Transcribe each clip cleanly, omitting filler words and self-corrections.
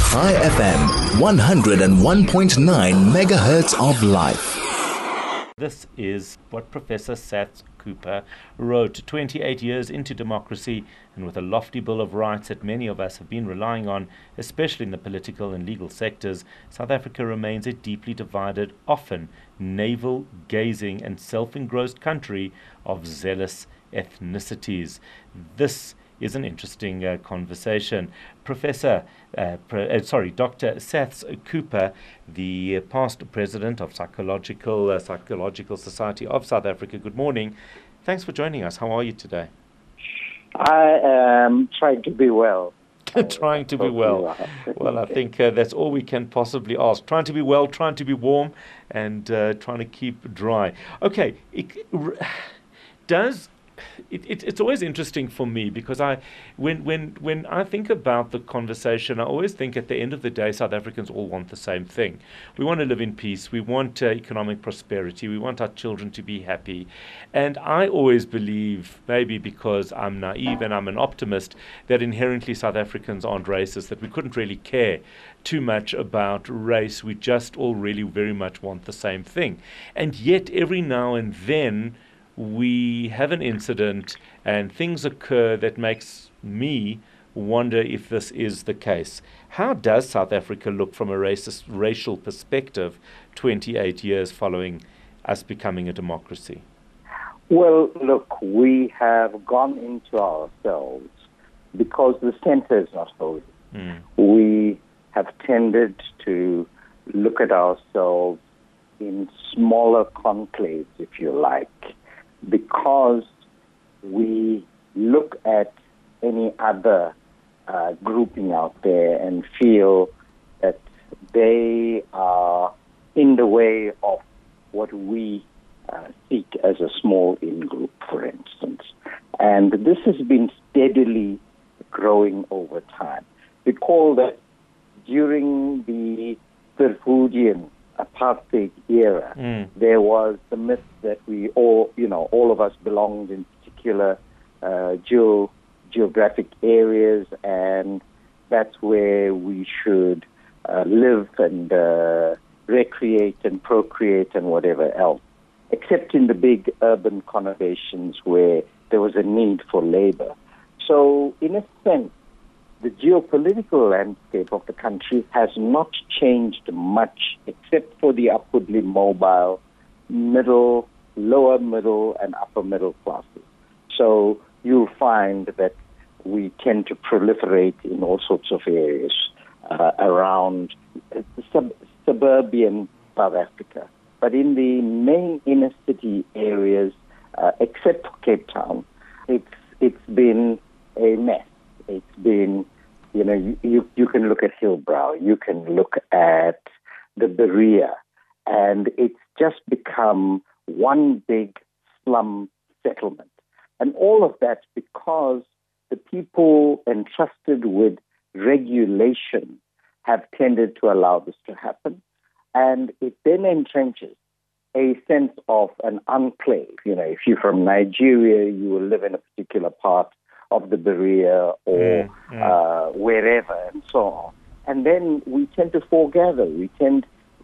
High FM, 101.9 megahertz of life. This is what Professor Saths Cooper wrote 28 years into democracy, and with a lofty Bill of Rights that many of us have been relying on, especially in the political and legal sectors, South Africa remains a deeply divided, often navel-gazing and self-engrossed country of zealous ethnicities. This is an interesting conversation. Dr. Saths Cooper, the past president of Psychological Society of South Africa. Good morning. Thanks for joining us. How are you today? I am trying to be well. Trying to be well. Well, I think that's all we can possibly ask. Trying to be well, trying to be warm, and trying to keep dry. Okay, it's always interesting for me because when I think about the conversation, I always think at the end of the day, South Africans all want the same thing. We want to live in peace. We want economic prosperity. We want our children to be happy. And I always believe, maybe because I'm naive and I'm an optimist, that inherently South Africans aren't racist, that we couldn't really care too much about race. We just all really very much want the same thing. And yet every now and then we have an incident and things occur that makes me wonder if this is the case. How does South Africa look from a racial perspective 28 years following us becoming a democracy? Well, look, we have gone into ourselves because the center is not holy. We have tended to look at ourselves in smaller conclaves, if you like, because we look at any other grouping out there and feel that they are in the way of what we seek as a small in-group, for instance. And this has been steadily growing over time. Recall that during the Verwoerdian apartheid era, there was the myth that we all of us belonged in particular geographic areas, and that's where we should live and recreate and procreate and whatever else, except in the big urban conurbations where there was a need for labor. So, in a sense, the geopolitical landscape of the country has not changed much except for the upwardly mobile lower middle and upper middle classes. So you'll find that we tend to proliferate in all sorts of areas around suburban South Africa. But in the main inner city areas, except for Cape Town, it's been a mess. It's been, you can look at Hillbrow, you can look at the Berea, and it's just become one big slum settlement. And all of that because the people entrusted with regulation have tended to allow this to happen. And it then entrenches a sense of an enclave. If you're from Nigeria, you will live in a particular part of the Berea or wherever and so on. And then we tend to foregather. We tend,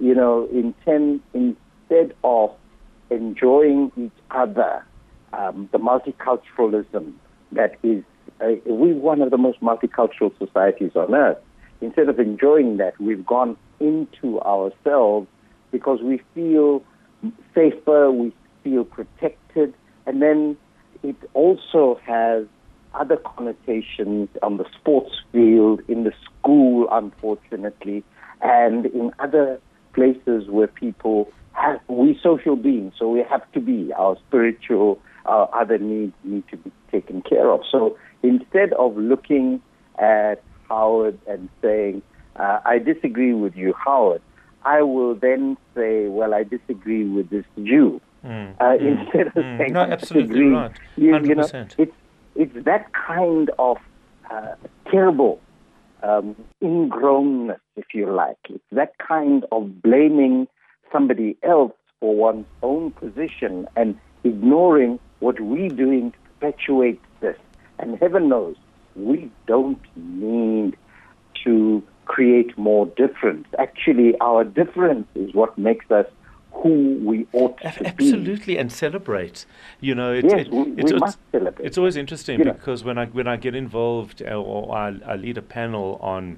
instead of enjoying each other, the multiculturalism that is, we're one of the most multicultural societies on earth. Instead of enjoying that, we've gone into ourselves because we feel safer, we feel protected, and then it also has other connotations on the sports field, in the school, unfortunately, and in other places where we're social beings, so we have to be. Our spiritual, our other needs need to be taken care of. So instead of looking at Howard and saying, I disagree with you, Howard, I will then say, well, I disagree with this Jew. Instead of saying, no, absolutely right. 100%. It's that kind of terrible ingrownness, if you like. It's that kind of blaming somebody else for one's own position and ignoring what we're doing to perpetuate this. And heaven knows, we don't need to create more difference. Actually, our difference is what makes us who we ought to be. Absolutely, and celebrate. We must celebrate. It's always interesting because when I get involved or I lead a panel on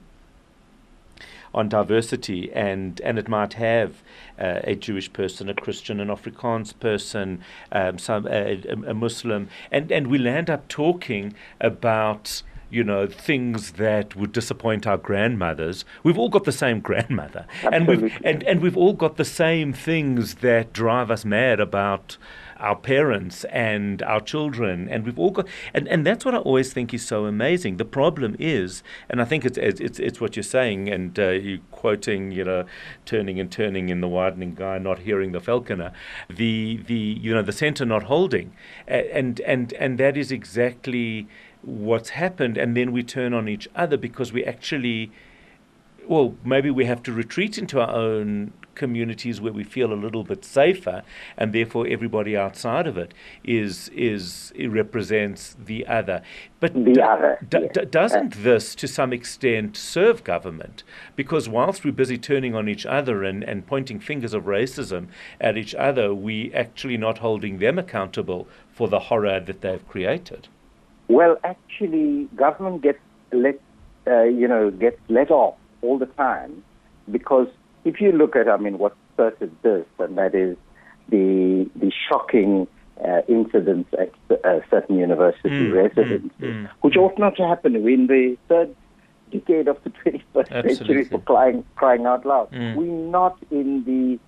diversity, and it might have a Jewish person, a Christian, an Afrikaans person, a Muslim, and we'll end up talking about things that would disappoint our grandmothers. We've all got the same grandmother, and we've all got the same things that drive us mad about our parents and our children, and we've all got, and that's what I always think is so amazing. The problem is, and I think it's what you're saying, and you quoting, turning and turning in the widening guy, not hearing the falconer, the center not holding, and that is exactly what's happened. And then we turn on each other because we actually, maybe we have to retreat into our own communities where we feel a little bit safer, and therefore everybody outside of it it represents the other. But doesn't this to some extent serve government? Because whilst we're busy turning on each other and pointing fingers of racism at each other, we actually not holding them accountable for the horror that they've created. Well, actually, government gets let off all the time, because if you look at, what started this, and that is the shocking incidents at certain university residences, which ought not to happen in the third decade of the 21st century, for crying out loud. We're not in the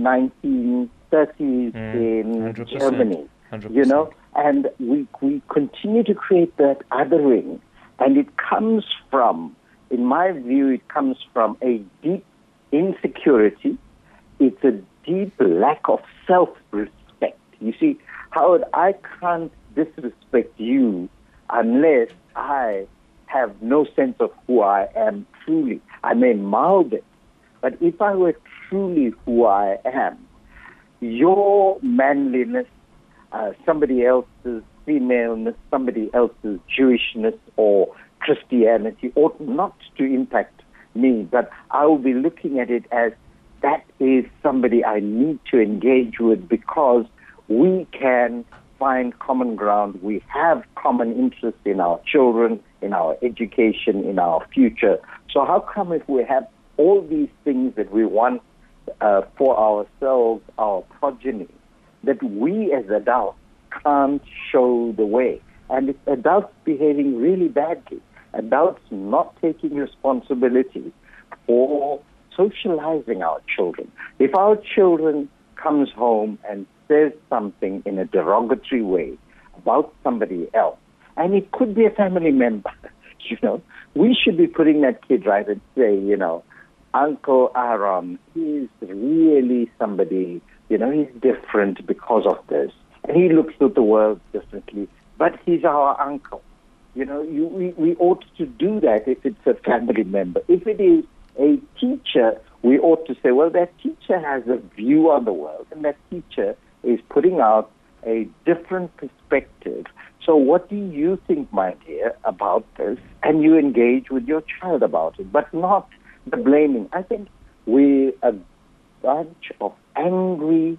1930s in 100%. Germany, 100%. and we continue to create that othering, and it comes from, in my view, a deep insecurity. It's a deep lack of self-respect. You see, Howard, I can't disrespect you unless I have no sense of who I am truly. I may mouth it, but if I were truly who I am, your manliness, somebody else's femaleness, somebody else's Jewishness or Christianity ought not to impact me, but I will be looking at it as that is somebody I need to engage with, because we can find common ground. We have common interests in our children, in our education, in our future. So how come if we have all these things that we want for ourselves, our progeny, that we as adults can't show the way? And it's adults behaving really badly. Adults not taking responsibility for socializing our children. If our children comes home and says something in a derogatory way about somebody else, and it could be a family member, we should be putting that kid right and say, Uncle Aaron, he's really somebody, he's different because of this. And he looks at the world differently, but he's our uncle. We ought to do that if it's a family member. If it is a teacher, we ought to say, well, that teacher has a view on the world, and that teacher is putting out a different perspective. So what do you think, my dear, about this? And you engage with your child about it, but not the blaming. I think we're a bunch of angry,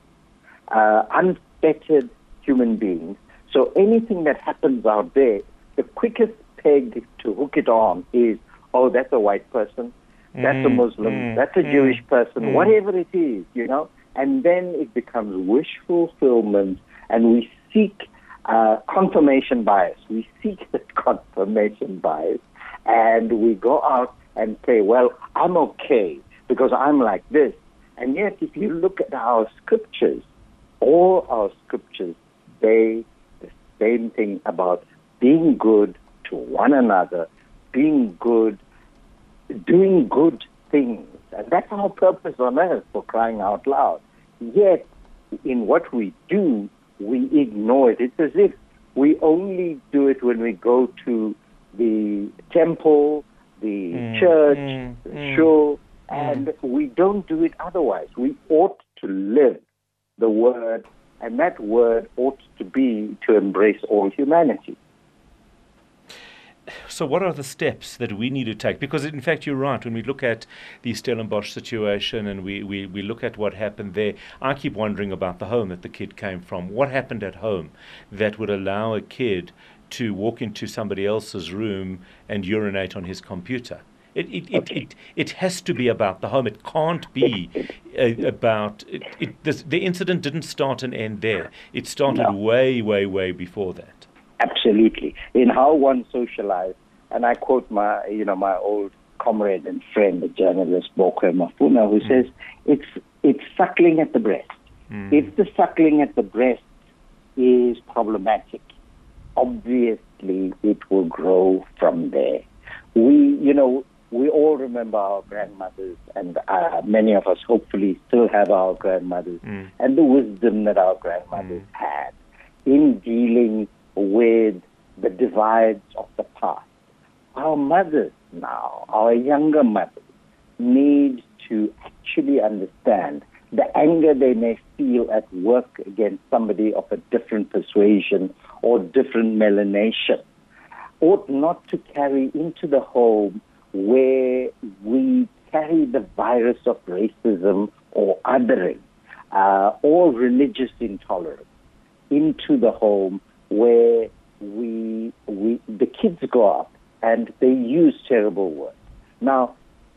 unfettered human beings. So anything that happens out there, the quickest peg to hook it on is, oh, that's a white person, that's a Muslim, that's a Jewish person, whatever it is, and then it becomes wish fulfillment, and we seek confirmation bias. We seek the confirmation bias, and we go out and say, well, I'm okay because I'm like this. And yet, if you look at our scriptures, all our scriptures say the same thing about being good to one another, being good, doing good things. And that's our purpose on earth, for crying out loud. Yet, in what we do, we ignore it. It's as if we only do it when we go to the temple, the church, the shul, and we don't do it otherwise. We ought to live the word, and that word ought to be to embrace all humanity. So what are the steps that we need to take? Because in fact, you're right. When we look at the Stellenbosch situation and we look at what happened there, I keep wondering about the home that the kid came from. What happened at home that would allow a kid to walk into somebody else's room and urinate on his computer? It has to be about the home. It can't be about the incident didn't start and end there. It started way, way, way before that. Absolutely. In how one socialized, and I quote my old comrade and friend, the journalist Bokwe Mafuna, who says it's suckling at the breast. If the suckling at the breast is problematic, obviously it will grow from there. We all remember our grandmothers, and many of us hopefully still have our grandmothers, and the wisdom that our grandmothers had in dealing with the divides of the past. Our mothers now, our younger mothers, need to actually understand the anger they may feel at work against somebody of a different persuasion or different melanation ought not to carry into the home where we carry the virus of racism or othering or religious intolerance into the home where the kids grow up and they use terrible words. Now,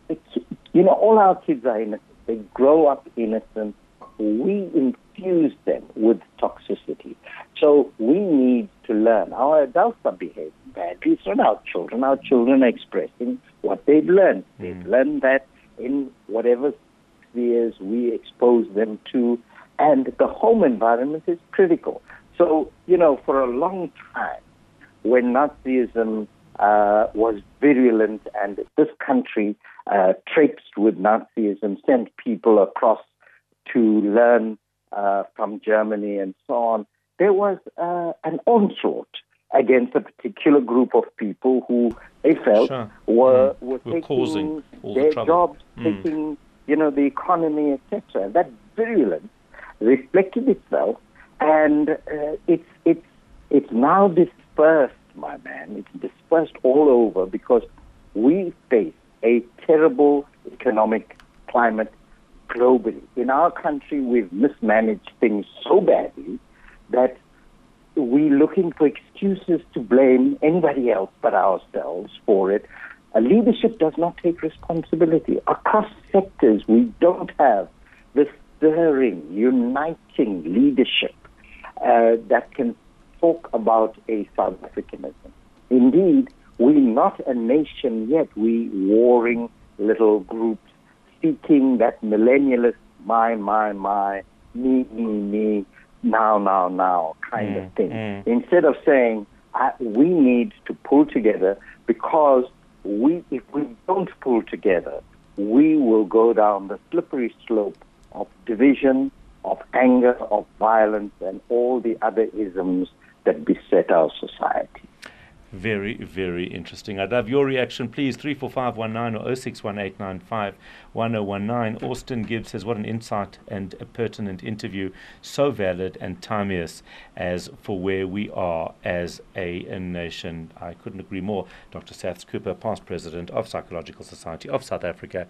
all our kids are innocent. They grow up innocent. We infuse them with toxicity. So we need to learn. Our adults are behaving badly. It's not our children. Our children are expressing what they've learned. They've learned that in whatever spheres we expose them to, and the home environment is critical. So, for a long time, when Nazism was virulent and this country traipsed with Nazism, sent people across to learn from Germany and so on, there was an onslaught against a particular group of people who they felt were taking causing all their the trouble. jobs, taking the economy, etc. That virulence reflected itself, and it's now dispersed, my man. It's dispersed all over because we face a terrible economic climate globally. In our country, we've mismanaged things so badly that we're looking for excuses to blame anybody else but ourselves for it. Leadership does not take responsibility. Across sectors, we don't have the stirring, uniting leadership that can talk about a South Africanism. Indeed, we're not a nation yet. We warring little groups seeking that millennialist my, me, now kind of thing. Instead of saying we need to pull together, because if we don't pull together, we will go down the slippery slope of division, of anger, of violence, and all the other isms that beset our society. Very, very interesting. I'd love your reaction, please. 34519 or 0618951019. Austin Gibbs says, what an insight and a pertinent interview. So valid and timeless as for where we are as a nation. I couldn't agree more. Dr. Saths Cooper, past president of Psychological Society of South Africa.